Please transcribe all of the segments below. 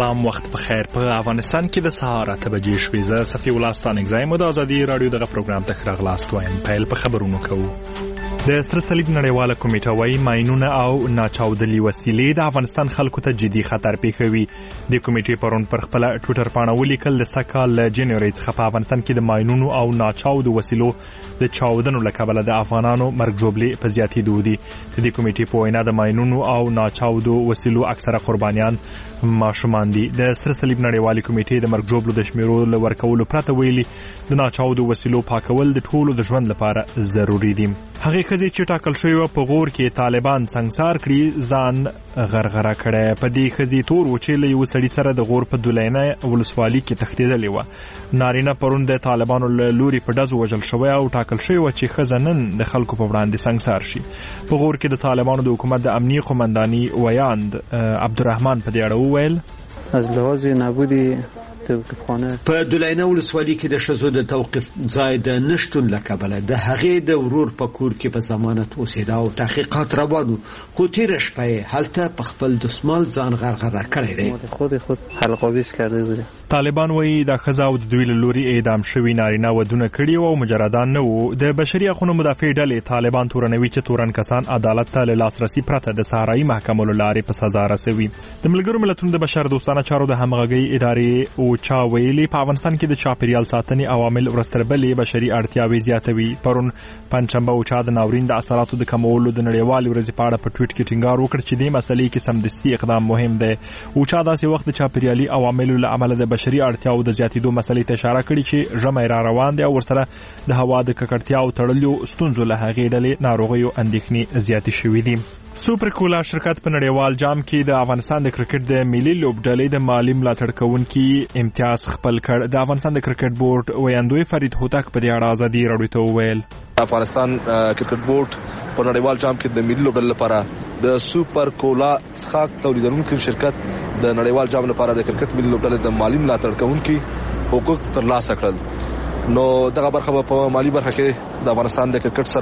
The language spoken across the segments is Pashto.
سلام، وخت بخیر. په افغانستان کې د سهار 8 بجې شوې. زه صفي الله ستانګزی مو د ازادي رادیو دغه پروګرام ته راغلاست وایم. پیل په خبرونو کوو. د سره صلیب نړیواله کمیټه وايي ماینونه او ناچاودلي وسیلې د افغانستان خلکو ته جدي خطر پیښوي. د کمیټې پرون پر خپل ټویټر باندې ولیکل د سکهال جنوري څخه په افغانستان کې د ماینونو او ناچاودو وسیلو د چاودنو له کبله د افغانانو مرګ جوړې په زیاتېدو دي. د کمیټې په وینا د ماینونو او ناچاودو وسیلو اکثره قربانیان ماشومان دي. د سره صلیب نړیوالې کمیټې د مرګ جوړو د شمیرو له ورکولو پرته ویلي د ناچاودو وسیلو پاکول د ټولو د ژوند لپاره ضروری دي. هغه کزي چې ټاکل شوی و په غور کې طالبان سنگسار کړي ځان غرغره کړي. په دې کزي تور و چې له یو سړي سره د غور په دولینه ولسوالۍ کې تښتېدلې و. نارینه پرون د طالبانو له لوري په ډزو وژل شوی او ټاکل شوی و چې ښځه نن د خلکو په وړاندې سنگسار شي. په غور کې د طالبانو د حکومت د امنیه قومنداني ویاند عبدالرحمن په دې اړه وویل از لحاظ نبودی په دولینه ولسوالۍ کې د ښځو د توقف ځای د نشټون له کبله د هغې د ورور په کور کې په ضمانت اوسېده او تحقیقات روان وو، خو تېره شپه یې هلته په خپل دسمال ځان غرغره کړی دی. خود حلق‌آویز کرده بوده. طالبان وایي د ښځه او د دوی له لوري اعدام شوي نارینه ودونه کړي او مجردان نه وو. د بشري حقونو مدافع ډلې طالبان تورنوي چې تورن کسان عدالت ته له لاسرسي پرته د صحرایي محکمو له لارې په سزا رسوي. د ملګرو ملتونو د بشر دوستانه چارو د همغږۍ ادارې او چا ویلي په افغانستان کې د چاپیریال ساتنې عوامل ورستربلې بشري اړتیاوې زیاتوي. پرون پنځشنبه او چا د ناورین د اثراتو د کمولو د نړیوالې ورځې په اړه په ټویټ کې ټینګار وکړ چې دې مسلې کې سمدستي اقدام مهم دی. او چا داسې وخت د چاپیریالي عواملو له امله د بشري اړتیاو د زیاتېدو مسلې ته اشاره کړې چې ژمی را روان دی او ورسره د هوا د ککړتیا او تړلو ستونزو له هغې ډلې ناروغیو اندېښنې زیاتې شوې دي. سوپر کولا شرکت په نړیوال جام کې د افغانستان د کرکټ د ملي لوبډلې د مالی ملاتړ کوونکي امتیاز خپل کړ. د افغانستان د کرکټ بورډ ویاندوی فرید هوتک په دې اړه ازادي راډیو ته وویل افغانستان کرکټ بورډ په نړیوال جام کې د ملي لوبډلې لپاره د سوپر کولا څښاک تولیدونکو شرکت د نړیوال جام لپاره د کرکټ ملي لوبډلې د مالی ملاتړ کوونکي حقوق ترلاسه کړل. نو دغه برخه په مالی برخه کې د افغانستان د کرکټ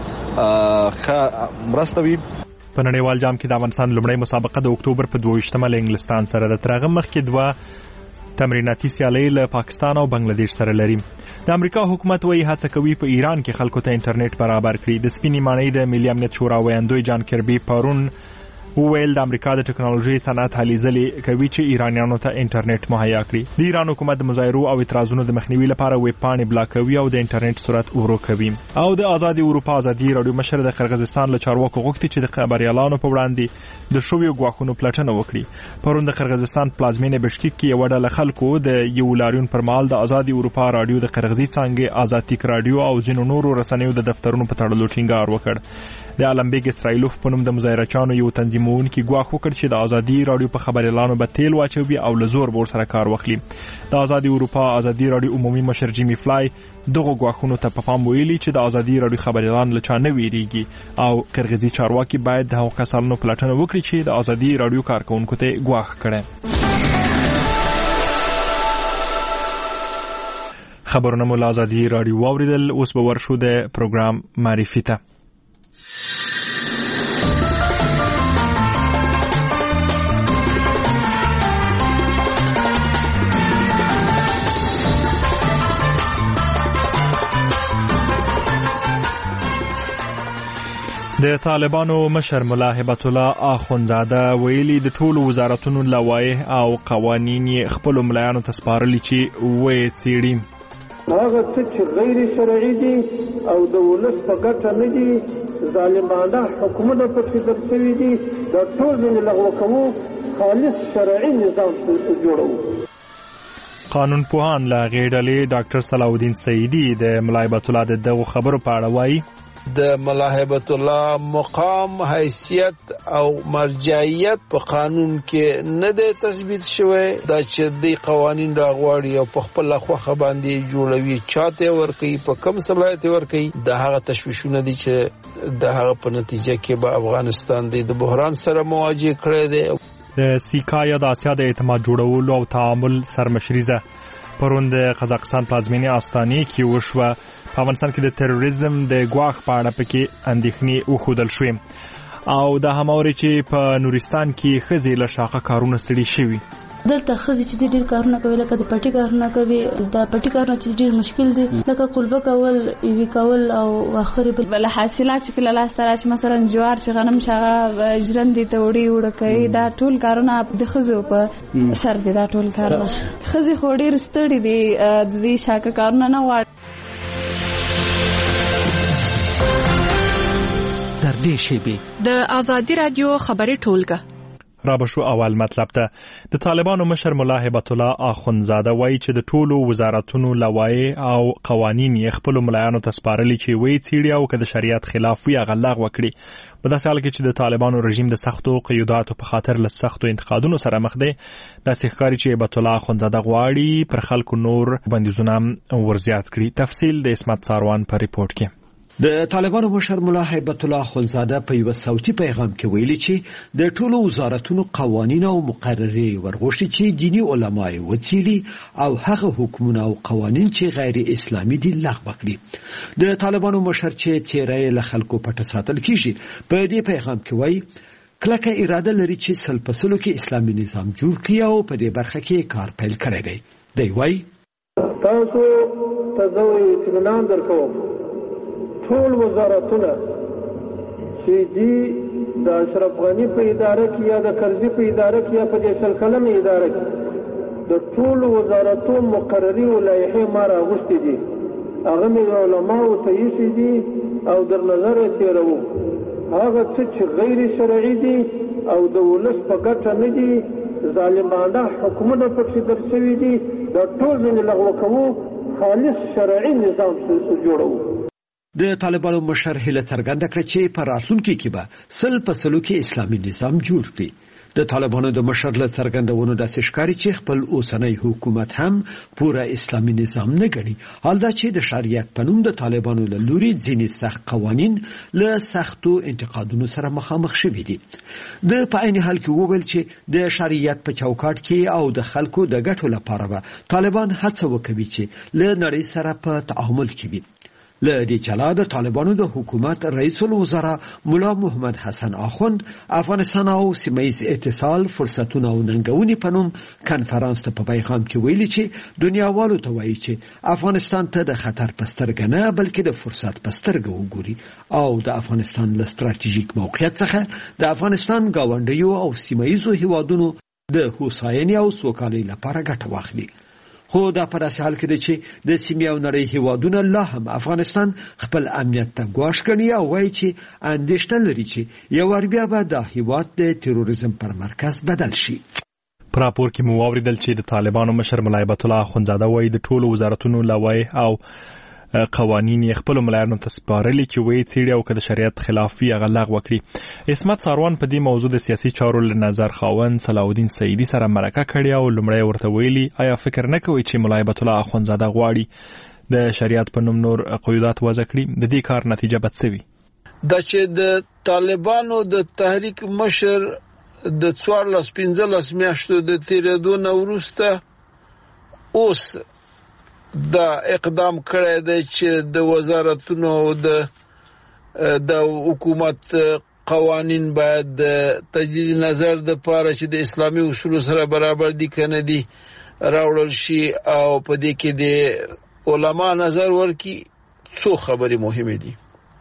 سره ښه مرسته وي. په نړیوال جام کې د افغانستان لومړی مسابقه د اکتوبر په 22 له انګلستان سره د ترغه مخکې دوه تمریناتي سیالۍ له پاکستان او بنگلاديش سره لري. د امریکا حکومت وایي هڅه کوي په ایران کې خلکو ته انټرنیټ برابر کړي. د سپینې ماڼۍ د ملي امنیت شورا ویاندوی جان کربي پرون وویل د امریکا د ټکنالوژي صنعت هلې ځلې کوي چې ایرانیانو ته انټرنیټ مهیا کړي. د ایران حکومت د مظاهرو او اعتراضونو د مخنیوي لپاره ویب پاڼې بلاکوي او د انټرنیټ سرعت ورو کوي. او د آزادي اروپا ازادي راډیو مشر د قرغیزستان له چارواکو غوښتي چې د خبريالانو په وړاندې د شویو غواخونو پلټنه وکړي. پرون د قرغیزستان پلازمینه بشکیک کې یو ډله خلکو د یو لاریون پر مهال د آزادي اروپا راډیو د قرغیزي څنګه آزادیک راډیو او ځینو نورو رسنیو د دفترونو په تړلو ټینګار وکړ. د المبیګ اسرائیلوف په نوم د مظاهرچانو یو تنظیمونکي غواخ وکړ چې د آزادي راډیو په خبريالانو به تیل واچوي او له زور بور سره کار واخلي. د آزادي اروپا آزادي راډیو عمومي مشر جیمی فلای دغه غواخونو ته په پام ویلي چې د آزادي راډیو خبريالان له چا نه ویریږي او قرغیزي چارواکي باید د هغو کسانو پلټنه وکړي چې د آزادي راډیو کارکونکو ته غواخ کړي. خبرونه مو له آزادي راډیو واوریدل. اوس به ورشو د پروګرام معرفي ته. د طالبانو مشر ملا هبت الله اخونزاده ویلي د ټولو وزارتونو لوایح او قوانین خپل ملایانو ته سپارلي چې وې څېړي. هغه څه چې غیر شرعي دي او د ولس په ګټه نه دي، ظالمانه حکومتونه پکې در شوي دي، دا ټول یې لغوه کوو، خالص شرعي نظام جوړوو. قانون پوهان له هغې ډلې ډاکټر صلاح الدین سعیدي د ملا هبت الله د دغو خبرو په اړه وایي د ملا هبت الله مقام، حیثیت او مرجعیت په قانون کې نه دی تثبیت شوی. دا چې د قوانین راغواړي او په خپل خوخه باندې جوړوي، چاته ورکوي، په کم صلاحیت ورکوي، د هغه تشویشونه دي چې د هغه په نتیجه کې به افغانستان د بحران سره مواجه کړی دی. د سیکا یا د آسیا د اعتماد جوړولو او تعامل سرمشریزه پرون د قزاقستان پلازمینه آستانې کې وشوه. په افغانستان کې د تروریزم د غواخ په اړه پکې اندېښنې وښودل شوې او د هماوري چې په نورستان کې ښځې له شاقه کارونه ستړي شوي. دلته خزي چې ډېر کارونه کوي لکه د پټي کارونه کوي دا پټي کارونه چې ډېر مشکل دي لکه قلبه کول ایوي کول او اخر بل حاصلات چې کله لاس تراش مثلا جوار چې غنم شغه ژرندې ته وړي کوي دا ټول کارونه د خزو په سر دي دا ټول کارونه خزي خو ډېر ستړي دي د دې شاکه کارونه نه غواړي در دې شیبه د آزادی رادیو خبري ټولګه رابشو اول مطلب ته د طالبانو مشر ملا هبت الله اخونزاده وایي چې د ټولو وزارتونو لوایح او قوانین یې خپل ملایانو ته سپارلي چې وایي څیړي او که د شریعت خلاف وي هغه لغوه کړي په داسې حال کې چې د طالبانو رژیم د سختو قیوداتو په خاطر له سختو انتقادونو سره مخ دی داسې ښکاري چې هبت الله اخونزاده غواړي پر خلکو نور بندیزونه ورزیات کړي تفصیل د اسمت ساروان په ریپورت کې د طالبانو مشر ملا هبت الله اخونزاده په یو صوتي پیغام کې ویلي چې د ټولو وزارتونو قوانین او مقررې ورغوښتي چې دینی علما یې وڅیړي او هغه حکومت او قوانین چې غیر اسلامي دي لغوه کړي د طالبانو مشر چې چیرې له خلکو پټه ساتل کیږي په دې پیغام کې وایي کلکه اراده لري چې سلپسلو کې اسلامي نظام جوړ کړي او په دې برخه کې کار پیل کړی دی دی وایي تاسو تزوی اطمینان درکوم ټول وزارتونه چې دي د اشرف غنی په اداره کې یا د کرزي په اداره کې یا په دې شل کلمه اداره کې د ټول وزارتونو مقرري او لایحې ما راغوښتي دي هغه مې علماو ته یې دي او در نظر یې تیرو هغه چې غیر شرعي دي او د ولس په ګټه نه دي ظالمانه حکومت په څیر درشوي دي د ټول نه لغوه کوو خالص شرعي نظام جوړو د طالبانو مشر هله څرګنده کړه چې په راتلونکي کې به سل په سلو کې اسلامي نظام جوړ کړي د طالبانو د مشر له څرګندونو داسې ښکاري چې خپل اوسنی حکومت هم پوره اسلامي نظام نه ګڼي حال دا چې د شریعت په نوم د طالبانو له لوري ځینې سخت قوانین له سختو انتقادونو سره مخامخ شوي دي د په عین حال کې وویل چې د شریعت په چوکاټ کې او د خلکو د ګټو لپاره به طالبان هڅه وکوي چې له نړۍ سره په تعامل کې وي له دې جلا د طالبانو د حکومت رئیس الوزرا مولا محمد حسن آخوند افغانستان او سیمه‌ییز اتصال فرصتونه او ننګونې په نوم کنفرانس ته په پیغام کې ویلي چې دنیاوالو ته وایي چې افغانستان ته د خطر پسترګ نه بلکې د فرصت پسترګ وګوري او د افغانستان له ستراتیژیک موقعیت څخه د افغانستان گاونډیو او سیمه‌ییزو هیوادونو د هوساینې او سوکالۍ لپاره ګټه واخلي خو دا په داسې حال کې دی چې د سیمې او نړۍ هیوادونه لا هم افغانستان خپل امنیت ته ګواښ کوي او وایي چې اندېښنه لري چې یو ور بیا به د هیواد د تروریزم پر مرکز بدل شي پر راپور کې مو واوریدل چې د طالبانو مشر ملا هبت الله اخونزاده وایي د ټولو وزارتونو لوایح او قوانین یې خپل ملایانو ته سپارلي چې وایي څیړي او که د شریعت خلاف وي هغه لغوه کړي اسمت ساروان په دې موضوع د سیاسي چارو له نظر خاوند صلاح الدین سعیدي سره مرکه کړې او لومړی ورته ویلي آیا فکر نه کوي چې ملا هبت الله اخونزاده غواړي د شریعت په نوم نور قیودات وضع کړي د دې کار نتیجه به څه وي دا چې د طالبانو د تحریک مشر د 14-15 میاشتو د تیرېدو نه وروسته اوس دا اقدام کړی دی چې د وزارتونو د حکومت قوانین باید تجدید نظر د پاره چې د اسلامي اصولو سره برابر دي کنه دي راوړل شي او په دې کې د علما نظر ورکي څو خبرې مهمه دي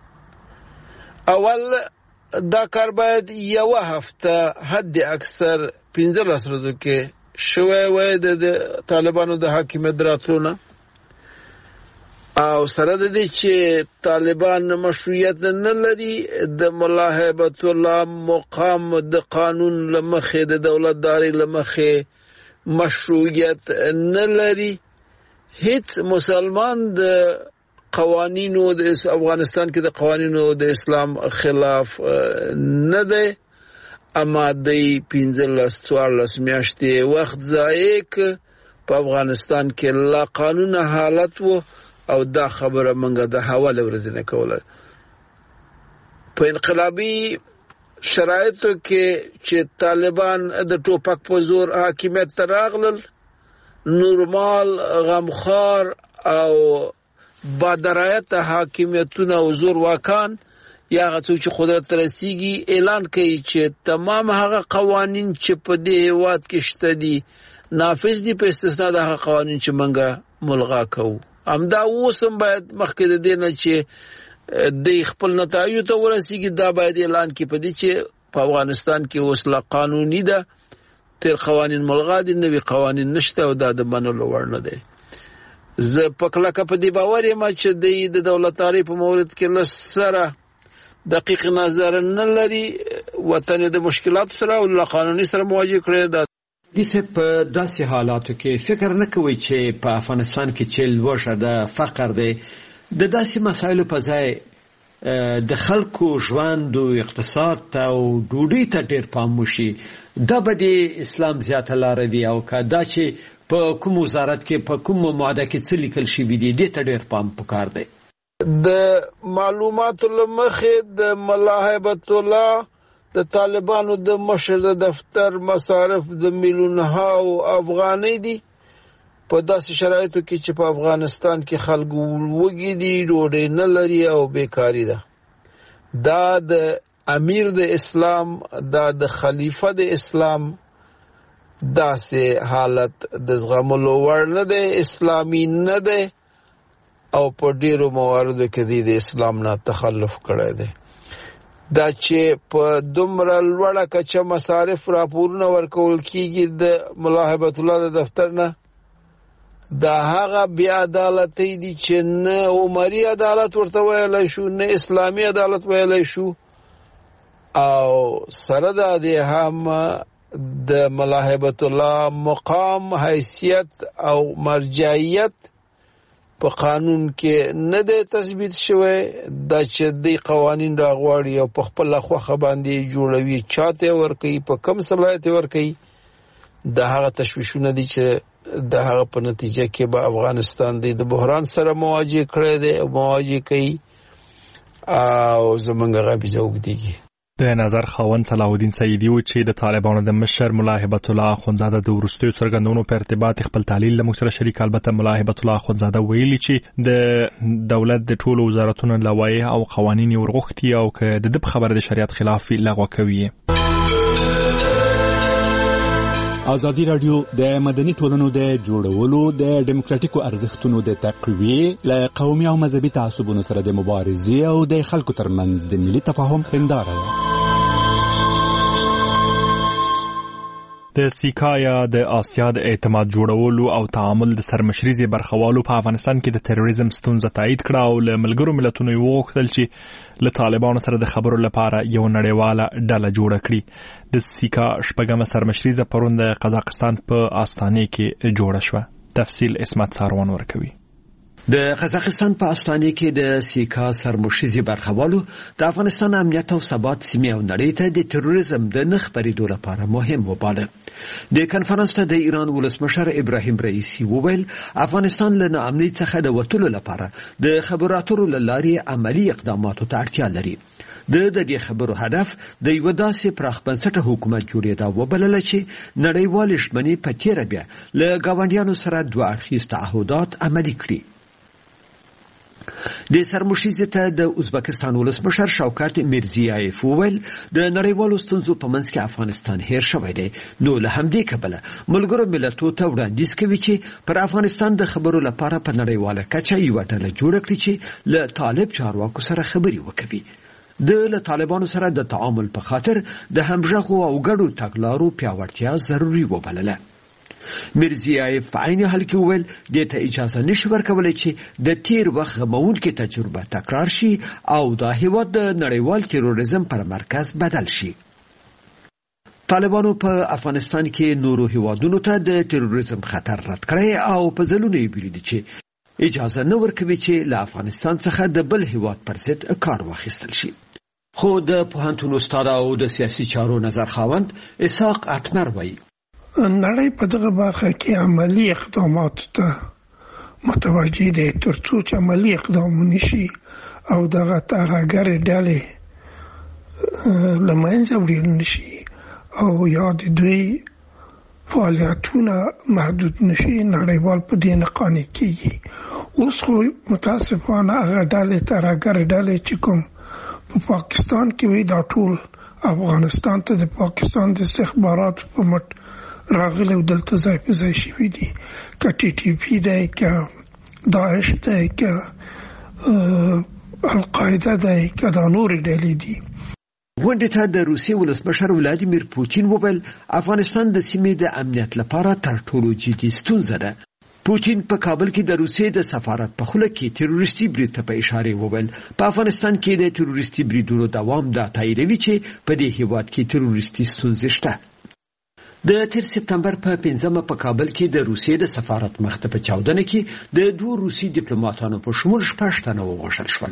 اول دا کار باید یو هفته حد اکثر 15 ورځې کې شوی وای د طالبانو د حاکمیت راتلونه او سره د دې چې طالبان مشروعیت نه لري د مولا هبت الله مقام د قانون لمخه د دولتداري لمخه مشروعیت نه لري هیڅ مسلمان د قوانینو د افغانستان کې د قوانینو د اسلام خلاف نه دی اما د 15-14 میاشتې وخت ضایع په افغانستان کې لا قانون حالت وو او دا خبره منګه د حواله ورزنه کوله په انقلابي شرایطو کې چې طالبان د ټوپک په زور حاکمیت ته راغلل نورمال غمخوار او بادرایت حاکمیتونه او زور واکان یا هغه چې قدرت رسیږي اعلان کوي چې تمام هغه قوانین چې په دې هیواد کې شته دي نافذ دي په استثناء د قوانین چې منګه ملغا کوو. همدا اوسم باید مخکې د دې نه چې د خپل نتایج ته ورسیږي دا باید اعلان کړي په دې چې په افغانستان کې اوس لا قانوني ده تر قوانین ملغا دي، نوي قوانین نشته او دا د منلو وړ نه دي. زه په کلکه په دې باور یم چې د دولتداري په مورد کې لسره دقیق نظر نه لري، وطن د مشکلات سره او قانوني سره مواجه کړی ده. دیسه په داسې حالاتو کې فکر نه کوي چې په افغانستان کې چې لوړه د فقر دی د داسې مسایلو په ځای د خلکو ژوند او اقتصاد او ډوډۍ ته ډېر پام وشي، دا به د اسلام زیاته لار دی او کدا چې په کوم وزارت کې په کوم ماده کې څه لیکل شوی دی دې ته ډېر پام پکار دی. د معلوماتو لمخې د ملاحبت الله د طالبانو د مشر د دفتر مصارف د میلیونها افغانۍ دي په داسې شرایطو کې چې په افغانستان کې خلکو وږي دي، ډوډۍ نه لري او بیکاری ده. دا د امیر د اسلام، دا د خلیفہ د اسلام داسې حالت د زغملو وړ نه دی، اسلامي نه دی او په ډیرو مواردو کې د اسلام نه تخلف کړی دی. دا چې په دومره لوړه کچه مصارف راپورونه ورکول کیږي د ملاحبت الله د دفتر نه، دا هغه بیا عدالتي دي چې نه عمري عدالت ورته ویلی شو نه اسلامي عدالت ویلی شو، او سره دا دی هم د ملاحبت الله مقام، حیثیت او مرجعیت په قانون کې نه دی تثبیت شوی. دا چې د قوانین راغواړي او په خپل خوخه باندې جوړوي، چاته ورکوي، په کم صلاحیت ورکوي، د هغه تشویشونه دي چې د هغه په نتیجه کې به افغانستان د بحران سره مواجه کړی دی او مواجه کوي او زمونږ غابیزه وګدیږي. د نظر خاوند صلاح الدین سیدی و چې د طالبانو د مشر ملاحبت الله اخوندزاده د وروستیو څرګندونو په ارتباط خپل تعلیل له موږ سره شریک. البته ملاحبت الله اخوندزاده ویلي چې د دولت د ټولو وزارتونو لوایح او قوانین ورغوښتي او که د خبره د شریعت خلاف لغوه کوي. ازادي رادیو د مدني ټولنو د جوړولو، د ډیموکراتیکو ارزښتونو د تقویې، له قومي او مذهبي تعصبونو سره د مبارزې او د خلکو ترمنځ د ملي تفاهم هنداره ده. د سیکا یا د آسیا د اعتماد جوړولو او تعامل د سرمشریزي برخوالو په افغانستان کې د تروریزم ستونزه تایید کړه او له ملګرو ملتونو وغوښتل چې له طالبانو سره د خبرو لپاره یو نړیواله ډله جوړه کړي. د سیکا شپږمه سرمشریزه پرون د قزاقستان په آستانه کې جوړه شوه. تفصیل اسمت ساروان ورکوي. د قزاقستان په آستانه کې د سیکا سرمشریزي برخوالو د افغانستان امنیت او ثبات سیمې او نړۍ ته د تروریزم د نه خبرېدو لپاره مهم وباله. د کنفرانس ته د ایران ولسمشر ابراهیم رئیسی وویل افغانستان له ناامنۍ څخه د وټولو لپاره د خبرو اترو له لارې عملی اقداماتو ته اړتیا لري. د دې خبرو هدف د یو داسې پراخ بنسټه حکومت جوړېدا وبلل چې نړیوال شتمنۍ په تیره بیا له ګاونډیانو سره دوه اړخیز تعهدات عملي کړي. د سرمشریزې ته د ازبکستان ولسمشر شوکت میرزیایف وویل د نړیوالو ستونزو په منځ کې افغانستان هیر شوی دی، نو له همدې کبله ملګرو ملتونو ته وړاندیز کوي چې پر افغانستان د خبرو لپاره په نړیواله کچه یو ډله جوړه کړي چې له طالب چارواکو سره خبري وکړي. د طالبانو سره د تعامل په خاطر د همغږو او ګډو تګلارو پیاوړتیا ضروري وبلله. میرزیایف په عین حال کې وویل دې ته اجازه نشي ورکولی چې د تیر وخت غموونکې تجربه تکرار شي او دا هیواد د نړیوال تروریزم پر مرکز بدل شي. طالبانو په افغانستان کې نورو هیوادونو ته د تروریزم خطر رد کړی او په ځلونو یې ویلي چې اجازه نه ورکوي چې له افغانستان څخه د بل هیواد پر ضد کار واخیستل شي. خو د پوهنتون استاد او د سیاسي چارو نظر خاوند اسحاق اتمر وایي نړۍ په دغه برخه کې عملی اقدامات ته متوجه دي ترڅو چې عملی اقدام ونشي او دغه ترهګرې ډلې له منځه وړل نشي او یا د دوی فعالیتونه محدود نشي، نړیوال په دې نه قانع کیږي. اوس خو متاسفانه هغه ډلې ترهګرې ډلې چې کوم په پاکستان کې وي دا ټول افغانستان ته د پاکستان د استخباراتو په مټ راغلي او دلته ځای په ځای شوي دي، که ټي ټي پی دی، که داعش دی، که القاعده دی، که دا نورې ډلې دي. غونډې ته د روسیې ولسمشر ولادیمیر پوتین وویل افغانستان د سیمې د امنیت لپاره تر ټولو جدي ستونزه ده. پوتین په کابل کې د روسیې د سفارت په خوله کې تروریستي برید ته په اشاره وویل په افغانستان کې د تروریستي بریدونو دوام دا تاییدوي چې په دې هیواد کې تروریستي ستونزې شته. د 3 سپتمبر په 5 په کابل کې د روسیې د سفارت مخ ته په چاودنه کې د 2 روسي ډیپلوماټانو په شمول 6 تنه ووژل شول.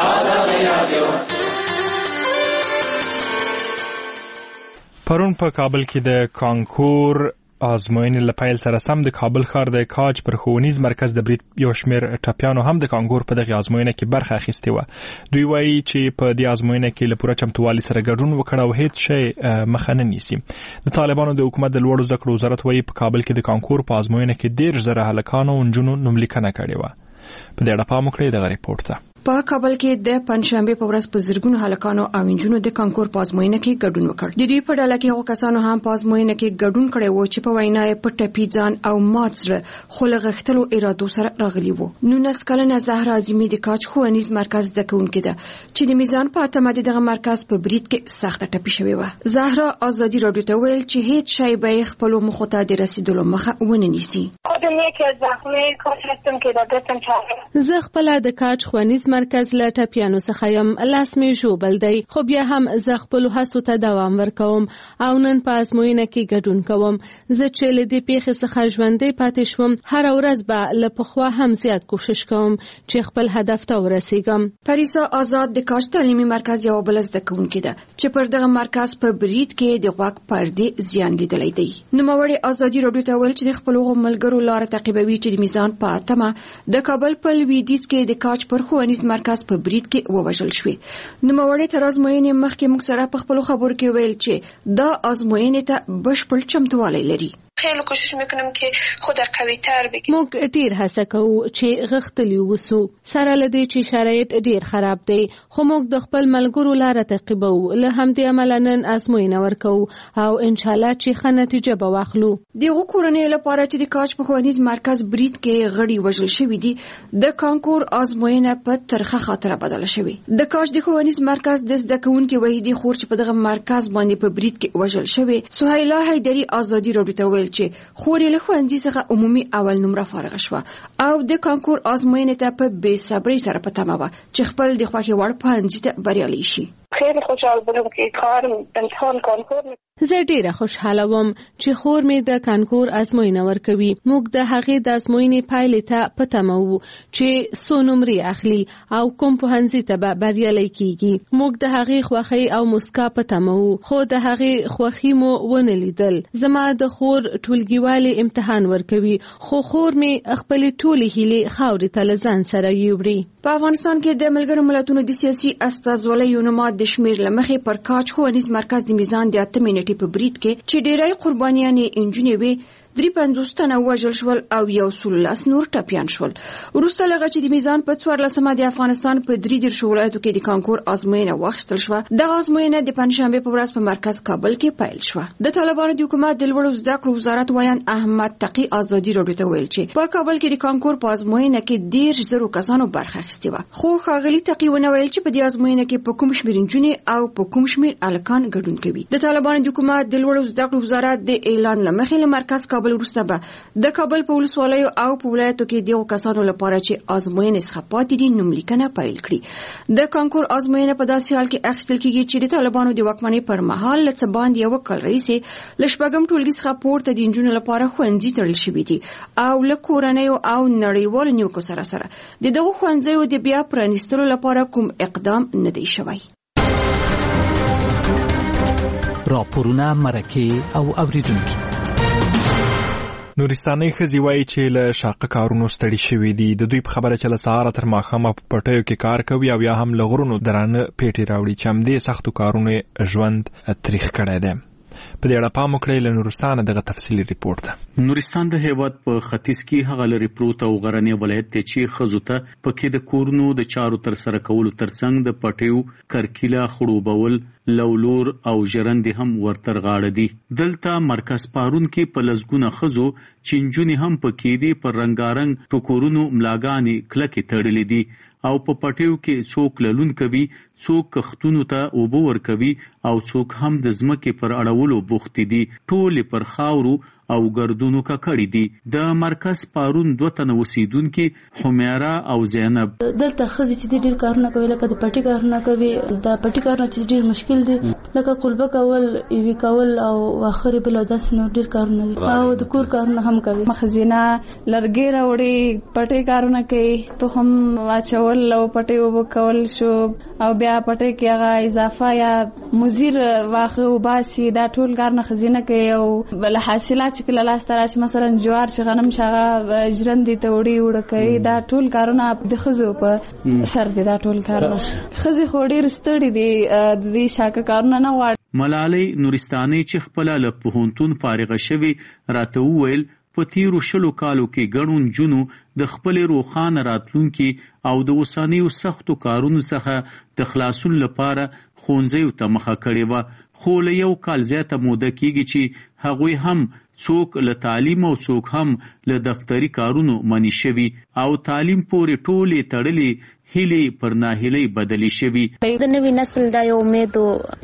پرون په کابل کې د کانکور ازموینې لپاره سره سم د کابل ښار د کاج پر ښوونیز مرکز د برید یو شمېر ټپیانو هم د کانکور په دغه ازموینه کې برخه اخیستې وه. دوی وایي چې په دې ازموینه کې له پوره چمتووالي سره ګډون وکړ او هیڅ شی مخه نه نیسي. د طالبانو د حکومت د لوړو زده کړو وزارت وایي په کابل کې د کانکور په ازموینه کې 10,000 هلکانو او نجونو نوملیکنه کړې وه. په دې اړه پام وکړئ دغه ریپورت ته. په کابل کې د پنځشنبه په ورځ په زرګونو هلکانو او انجونو د کانکور په ازموینه کې ګډون وکړ. د دوی په ډله کې هغو کسانو هم په ازموینه کې ګډون کړی وو چې په وینا یې په ټپي ځان او مات زړه خو له غښتلو ارادو سره راغلي وو. 19 کلنه زهرا اعظمي د کاج ښوونیز مرکز زده کوونکې ده چې د میزان په اتمه دغه مرکز په برید کې سخته ټپي شوې وه. زهرا ازادي راډیو ته ویل چې هیڅ شی به خپل مخ ته د رسیدلو مخه ونه نیسي. زه خپل د کاج ښوونیز مرکز له پیانو څخه یم لاسمې ژوبل دی خو بیا هم زه خپل هڅو ته دوام ورکوم او نن په ازموینه کې ګډون کوم. زه چې له دې پیښې څخه ژوندۍ پاتې شوم هر ورځ به له پخوا هم زیات کوشش کوم چې خپل هدف ته ورسیږم. پریسا آزاد د کاج تعلیمي مرکز یو بل زده کوونکې ده چې پر دغه مرکز په برید کې د غوږ پردې زیان لیدلی دی. نوموړې ازادي راډیو ته ویل چې د خپلو ملګرو لاره تعقیبوي چې د میزان په اتمه د کابل په لویدیځ کې د کاج پر ښوونیز مرکز په برید کې ووژل شوې. نوموړې تر ازموینې مخکې موږ سره په خپلو خبرو کې ویل چې دا ازموینې ته بشپړ چمتووالی لري. خیلی کوشش میکنم که خود قوی تر بگیم. موږ ډیر هڅه کوو چې غښتلي ووسو سره له دې چې شرایط ډیر خراب دي خو موږ د خپل ملګرو لاره تعقیبو له همدې عمله نن ازموینه ورکوو او ان شاء الله چې ښه نتیجه به واخلو. دغه کورنۍ لپاره چې د کاج په ښوونیز مرکز برید کې غړي وژل شوي دي د کانکور ازموینه په ترخه خاطره بدله شوې. د کاج د ښوونیز مرکز د زده کوونکي وحیدي خور چې په دغه مرکز باندې په برید کې وژل شوې سهیلا حیدري ازادي راډیو ته ویل چې خورې له ښوونځي څخه عمومي اول نمره فارغه شوه او د کانکور ازموینې ته په بې صبرۍ سره په تمه وه چې خپل د خوښې وړ پوهنځي ته بریالی شي. خیلی خوشحال بودم که کار امتحان کانکور زه ډیره خوشحاله وم چې خور مې د کانکور ازموینه ورکوي. موږ د هغې د ازموینې پایلې ته په تمه وو چې څو نمرې اخلي او کوم پوهنځي ته به بریالی کیږي. موږ د هغې خوښۍ او مسکا په تمه وو خو د هغې خوښي مو ونه لیدل. زما د خور ټولګیوالې امتحان ورکوي خو خور مې خپلې ټولې هیلې خاورې ته له ځان سره یوړي. په افغانستان کې د ملګرو ملتونو د سیاسي استازولیو نماد د شمیر لمخې پر کاج ښوونیز مرکز د میزان د 8 منټې په برید کې چې ډیری قربانیانې انجونې وي 53 تنه وژل شول او 110 نور ټپیان شول. وروسته لږ چې د میزان په 14مه د افغانستان په 3 ولایتو کې د کانکور ازموینه واخیستل شوه. دغه ازموینه د پنځشنبه په ورځ په مرکز کابل کې پیل شوه. د طالبانو د حکومت د لوړو زده کړو وزارت وایان احمد تقی ازادي راډیو ته ویل چې په کابل کې د کانکور په ازموینه کې 10,000 کسانو برخه اخیستې وه. خو ښاغلي تقی ونه ویل چې په دې ازموینه کې په کوم شمېر نجونې او په کوم شمېر هلکان ګډون کوي. د طالبانو د حکومت د لوړو زده کړو وزارت د اعلان لمخې له مرکز کابل وروسته به د کابل په ولسوالیو او په ولایتو کې دغو کسانو لپاره چې ازموینې څخه پاتې دي نوملیکنه پیل کړي. د کانکور ازموینه په داسې حال کې اخیستل کیږي چې د طالبانو د واکمنۍ پر مهال له څه باندې یو کال راهیسې له شپږم ټولګي څخه پورته د نجونو لپاره ښوونځي تړل شوي دي او له کورنیو او نړیوالو نیوکو سره د دغو ښوونځیو د بیا پرانیستلو لپاره کوم اقدام نه دی شوی. راپورونه مرکه او اوریدونکي نورستاني ښځې وایي چې له شاقه کارونو ستړي شوي دي. د دوی په خبره چې له سهاره تر ماښامه په پټیو کې کار کوي او یا هم له غرونو درانه پیټې راوړي چې همدې سختو کارونو ژوند تریخ کړی دی. په دې اړه پام وکړئ. له نورستان دغه تفصیلی ریپورت ده. نورستان د هیواد په ختیځ کې هغه لري پروت او غرنی ولایت دی چې ښځو ته پکې د کورونو د چارو تر سره کولو ترڅنګ د پټیو کرکیله خړوبول لولور او ژرندې هم ورتر غاړه دي. دلته مرکز پارون کې په لزګونه ښځو چې نجونې هم پکې دي پر رنګارنګ ټوکورونو ملاګانې کلکې تړلې دي او په پټیو کې څوک للون کوي، څوک کښتونو ته اوبه ورکوي او څوک هم د ځمکې پر اړولو بوخت دي. ټول پر خاورو او ګردونو ککړې دي. د مرکز پارون 2 تنه اوسیدونکي حمیره او زینب دلته ښځې چې ډېر کارونه کوي، لکه د پټي کارونه کوي. د پټي کارونه چې ډېر مشکل دي، لکه قلبه کول، ایوي کول او واخرې بل داسې نور ډېر کارونه دي او د کور کارونه هم کوي. مخزینه لرګي راوړي، پټي کارونه کوي، ته هم واچول او پټي وبکول شو او بیا پټي کې هغه اضافه یا مزیر واخه وباسي. دا ټول کارونه خزینه کوي او بل حاصلات چې کله لاس تراش مثلا جوار چې غنم شغه ژرندې ته وړي کوي. دا ټول کارونه د خزو په سر دي. دا ټول کارونه خزي خوري رستړي دي د دې شاکه کارونه نه واړي. ملالۍ نورستاني چې خپل له پوهنتون فارغه شوی راته وویل په تیرو 20 کالو کې ګڼون جنو د خپل روخان راتلونکي او د اوسانیو سختو کارونو څخه د خلاصون لپاره خونځیو ته مخه کړې وه. خو له 1 کال زیاته موده کېږي چې هغوی هم څوک له تعلیم او څوک هم له دفتری کارونو منی شوي او تعلیم پورې ټولې تړلې هیلې پر ناهیلۍ بدلی شوي. د نوي نسل دا یو امید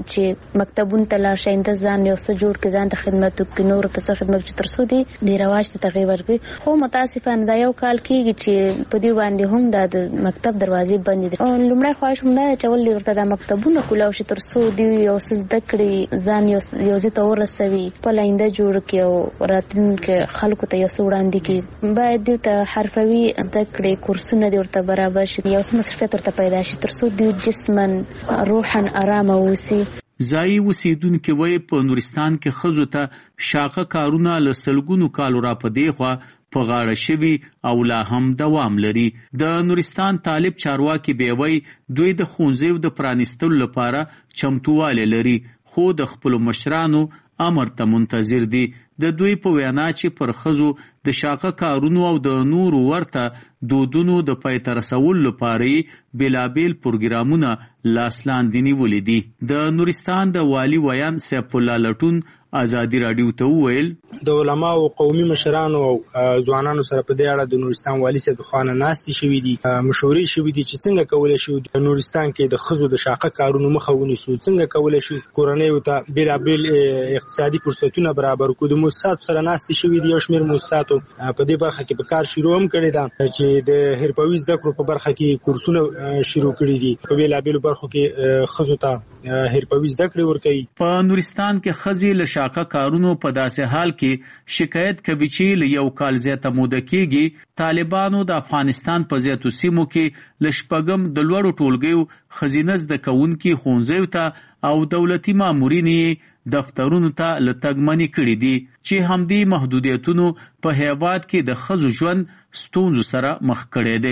چې مکتبونو ته لاړ شي، د ځان یو څه جوړ کړي، ځان ته خدمت وکړي، نور ته څه خدمت چې تر څو دې رواج ته تغیر ورکړي. خو متاسفانه دا 1 کال کېږي چې په دې باندې هم د مکتب دروازې بندې دي. لومړی خواهش هم دا چې ولې ورته د مکتبونو کولاو شي تر څو دې یو څه زده کړي، ځان یو ځای ته ورسوي، خپل آینده جوړ کړي او راتلونکي خلکو ته یو څه وړاندې کړي. باید دوی ته حرفوي زده کړي، کورسونه دې ورته برابر شي، یو څه مصرفیت ورته پیدا شي تر څو دوی جسمن روحا آرامه اوسي. ځایي اوسیدونکي وایي په نورستان کې ښځو ته شاقه کارونه له سلګونو کالو را په دې خوا په غاړه شوي او لا هم دوام لري. د نورستان طالب چارواکي بیا وایي دوی د ښوونځیو د پرانیستلو لپاره چمتووالی لري، خو د خپلو مشرانو امر ته منتظر دي. د دوی په وینا چې پر ښځو د شاقه کارونو او د نورو ورته دودونو د پای ته رسولو لپاره بېلابېل پروګرامونه لاس لاندې نیولي دي. د نورستان د والي ویان سیف الله لټون ازادي راډیو ته وویل د علما او قومي مشرانو او ځوانانو سره په دې اړه د نورستان والي صاحب خانه ناستې شوې دي، مشورې شوې دي چې څنګه کولای شو د نورستان کې د ښځو د شاقه کارونو مخه ونیسو، څنګه کولای شو کورنیو ته بېلابېل اقتصادي فرصتونه برابر کړو. د موسساتو سره ناستې شوې دي، یو شمېر موسساتو په دې برخه کې په کار شروع هم کړی ده چې د حرفوي زده کړو په برخه کې کورسونه شروع کړي دي، په بېلابېلو برخو کې ښځو ته حرفوي زده کړې ورکوي. په نورستان کې ښځې له شاقه کارونو په داسې حال کې شکایت کوي چې له 1 کال زیاته موده کېږي طالبانو د افغانستان په زیاتو سیمو کې له شپږم د لوړو ټولګیو ښځینه زده کوونکي ښوونځیو ته او دولتي مامورین دفترونو ته له تګ منې کړي دي چې همدې محدودیتونو په هیواد کې د ښځو ژوند ستونزو سره مخ کړی دی.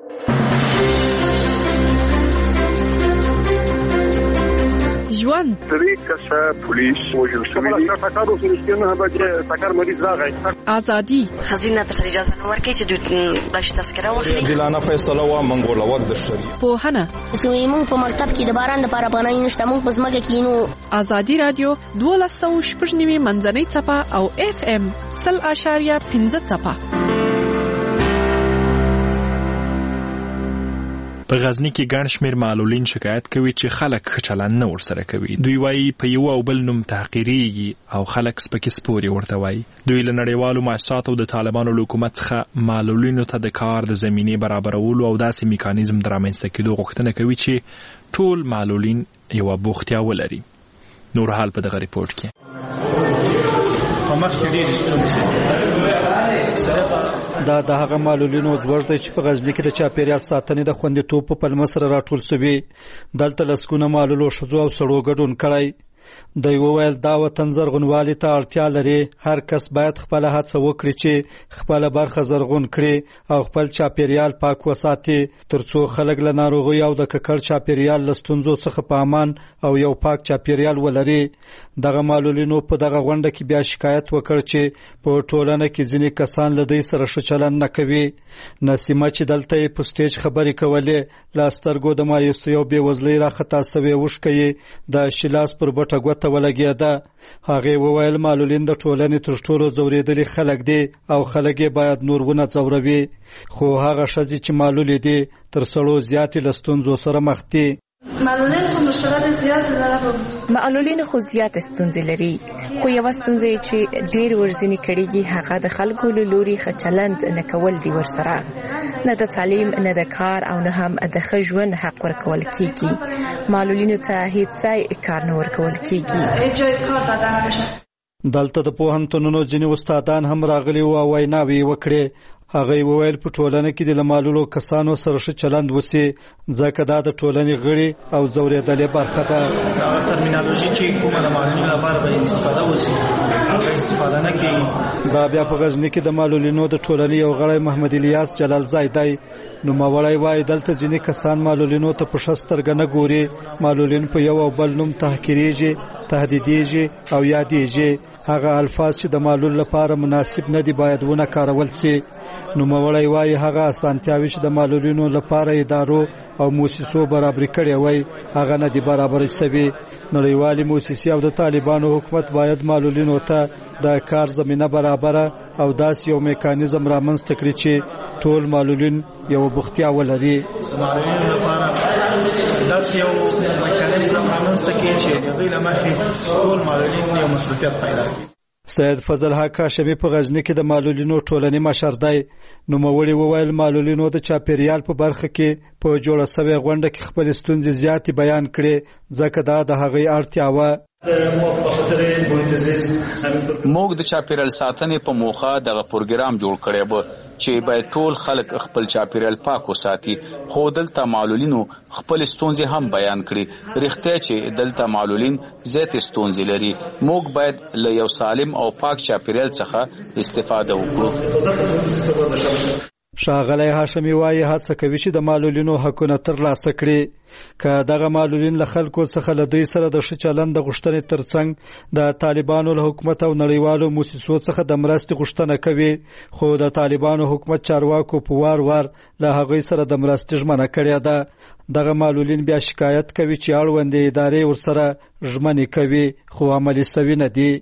ژوند درې کسه پولیس وژل شوي دي. ټکر وسوي چې ټکر مریض راغی. ازادي خزینه ته اجازه نه ورکړي چې دوی بش تذکره واخلي. عادلانه فیصله و منګول ود د شریعت. پوهنه موږ په مکتب کې د باران لپاره پناه نشته، موږ په ځمکه کې نو. ازادي رادیو 12.9 منځنۍ څپه او FM 0.5 څپه. په غزنی کې ګڼ شمېر معلولین شکایت کوي چې خلک ښه چلند نه ورسره کوي. دوی وایي په یو او بل نوم تحقیریږي او خلک سپکې سپورې ورته وایي. دوی له نړیوالو مؤسساتو د طالبانو له حکومت څخه معلولینو ته د کار د زمینې برابرولو او داسې میکانیزم د رامنځته کېدو غوښتنه کوي چې ټول معلولین یوه بوختیا ولري. نور حال په دغه ریپورټ کې. په مخ کې ډېرې ستونزې دا د هغه معلولینو ځوړ دی چې په غزنی کې د چاپیریال ساتنې د خوندیتوب په پلمه سره راټول شوي. دلته لسګونه معلولو ښځو او سړو ګډون کړی. دوی وویل دا وطن زرغونوالي ته اړتیا لري. هر کس باید خپل هڅه وکړي چې خپل برخه زرغون کړي او خپل چاپیریال پاک وساتي ترڅو خلک له ناروغي او د ککړ چاپیریال له ستونزو څخه په امان او یو پاک چاپیریال ولري. دغه معلولینو په دغه غونډه کې بیا شکایت وکړ چې په ټولنه کې ځینې کسان له دوی سره ښه چلند نه کوي. نسیمه چې دلته په سټیج خبرې کولې له سترګو د مایوسۍ او بېوزلۍ راخطا سوې اوښکې د شیلاس پر بټه ګوته ولګېده. هغې وویل معلولین د ټولنې تر ټولو ځورېدلي خلک دي او خلک یې باید نور ونه ځوروي. خو هغه ښځې چې معلولې دي تر سړو زیاتې له ستونزو سره مخ دي. معلولین خو مشکلات زیات لري. معلولین خو زیات ستونزې لري، خو یو ستونزه چې ډېر ورځنی کړيږي هغه د خلکو له لوري خچلند نه کول دي ورسره. نه د تعلیم نه د کار او نه هم د ښه ژوند حق ورکول کیږي. معلولینو ته هیڅ کار نه ورکول کیږي. دلته د پوهنتونونو ځینې استادان هم راغلي او ویناوي وکړي. هغه وویل په ټولنه کې د معلولو کسانو سره ښه چلند وسی ځکه دا د ټولنې غړي او ځورېدلې برخه ده. دا ترمینالوژي چې کومه د معلولینو لپاره به استفاده وسی هغه استفاده نه کوي. دا بیا په غزنی کې د معلولینو د ټولنې یو غړی محمد الیاس جلال زیدای نوموړی وایي دلته ځینې کسان معلولینو ته په ښه سترګه نه ګوري. معلولین په یو او بل نوم تحقیریږي، تهدیدیږي او یادیږي. هغه الفاظ چې د معلول لپاره مناسب نه دي باید ونه کارول شي. نوموړی وایي هغه اسانتیاوې چې د معلولینو لپاره ادارو او موسسو برابر کړي وای هغه نه دي برابر شوي. نړیوالې موسسې او د طالبانو حکومت باید معلولینو ته د کار زمينه برابر او داسې یو میکانیزم رامنځته کړي چې ټول معلولین یو بوختیا ولري. معلولینو لپاره داسې یو میکانیزم رامنځته کړي چې د دوی له مخې ټول معلولین یو مسؤلیت پیدا کړي. سید فضل حق هاشمي په غزنی کې د معلولینو ټولنې مشر دی. نوموړي وویل معلولینو د چاپیریال په برخه کې په جوړه سوې غونډه کې خپل ستونزې زیاتې بیان کړي ځکه دا د هغې اړتیا وه. موږ د چاپیریال ساتنې په موخه دغه پروګرام جوړ کړی و چې باید ټول خلک خپل چاپیریال پاک وساتي. خو دلته معلولینو خپل ستونزې هم بیان کړي. رښتیا چې دلته معلولین زیات ستونزې لري. موږ باید له یو سالم او پاک چاپیریال څخه استفاده وکړو. ښاغلی هاشمي وایي هڅه کوي چې د معلولینو حقونه ترلاسه کړي. که دغه معلولین له خلکو څخه له دوی سره د ښه چلند د غوښتنې ترڅنګ د طالبانو له حکومت او نړیوالو موسسو څخه د مرستې غوښتنه کوي، خو د طالبانو حکومت چارواکو په وار وار له هغوی سره د مرستې ژمنه کړې ده. دغه معلولین بیا شکایت کوي چې اړوندې ادارې ورسره ژمنې کوي خو عملي سوي نه دي.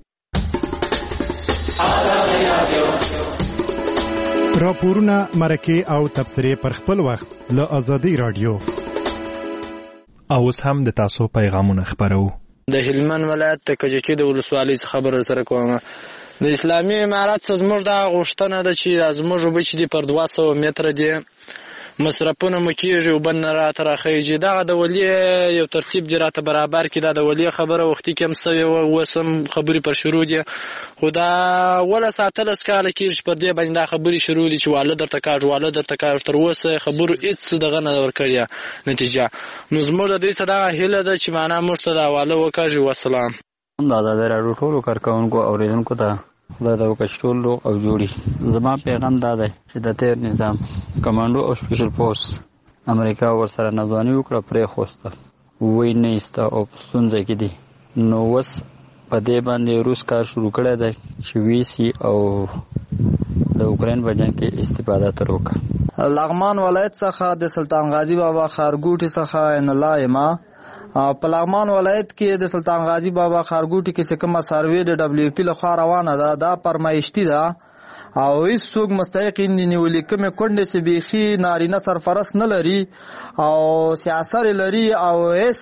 راپورونه، مرکې او تبصرې پر خپل وخت له آزادۍ رادیو. اوس هم د تاسو پیغامونه خبرو. د هلمند ولایت د کجکي د ولسوالۍ خبره سره کوم. د اسلامي امارات څخه زموږ د غوښتنه ده چې زموږ وبچ دي پر 200 متره دي مصرفونه مکیږي او بن راته راخیږي. دا د ولی یو ترتیب دی راته برابر کړي. دا د ولی خبره وختي کم سوي وسم خبري پر شروع دي. خدا ولا ساتل اسکاله کیږي پر دې باندې خبري شروع دي چې والد درته کاج والد درته کاج تر اوسه خبرو هیڅ دغه نه ورکړیا نتیجه. نو زموږ د دې صدا هله ده چې معنا مشته دا والو وکاږي. والسلام. دا د راډیو ټولو کارکونکو اوریدونکو ته خدای دا وکړي او جوړي. زما پیغام دا دی چې د تیر نظام کمانډو او سپیشل فورس امریکا ورسره نظامي وکړه پرې خوسته وای نه ایسته او ستونزه کې دي. نو وس په دې باندې روس کار شروع کړی دی چې ویسي او د اوکرين په جنگ کې استفاده تر وکړه. لغمان ولایت څخه د سلطان غازی بابا خارګوټي څخه ان لایما په لغمان ولایت کې د سلطان غازی بابا خارګوټي کې کومه سروې د دبليو پی لخوا روانه ده. دا پرمایشتي ده او هیڅ څوک مستحق نیولې کومه کونډه سي بيخي نارینه سرفرست نه لري او سیاست لري او اس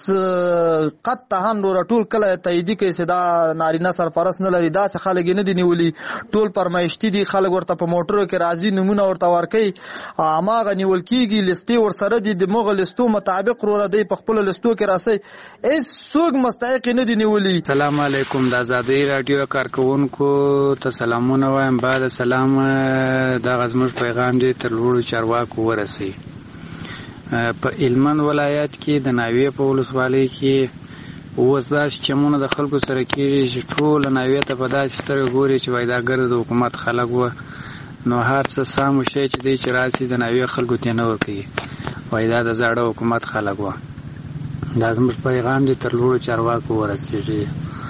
قطعاً ټول کله تایید کوي چې دا نارینه سرفرست نه لري. دا څه خلک نه دي نیولې ټول پرمایشتي دي. خلک ورته په موټرو کې راځي نمونه ورته ورکي اماغه نیول کیږي لیستي ورسره دي د مغل لیستو مطابق ورو دی په خپل لیستو کې راسي اس څوک مستحق نه دي نیولې. السلام علیکم د آزادۍ رادیو کارکونکو ته سلامونه وایم. بعد سلام دا غزمر پیغام دی تر لوړو چارواکو ورسي. په هلمند ولایت کې د ناوې په ولسوالۍ کې اوس دا چمونه د خلکو سره کېږي چې ټول ناوې ته په داسې سترګې ګوري چې وای دا ګرد د حکومت خلک و نو هر څه سم شي چې دی چې راسي د ناوې خلکو ته نه ورکوي وای دا د زاړه حکومت خلک و دا زموږ پیغام دی تر لوړو چارواکو ورسېږي.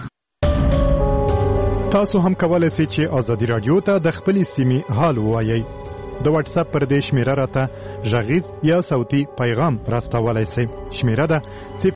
تاسو هم کولای شئ چې ازادي رادیو ته د خپل سیمې حال ووایئ. د واتس اپ پر دې شمیره راته غږیز یا صوتي پیغام راستولای شئ. شمیره ده